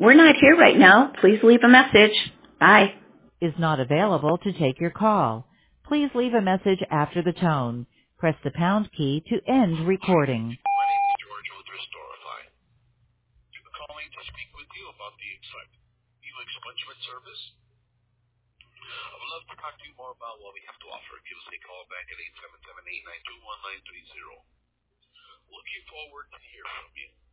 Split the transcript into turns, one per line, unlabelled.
We're not here right now. Please leave a message. Bye.
Is not available to take your call. Please leave a message after the tone. Press the pound key to end recording.
My name is George with Restorify. I'm calling to speak with you about the new expungement service. I would love to talk to you more about what we have to offer. Give us a call back at 877-892-1930. Looking forward to hear from you.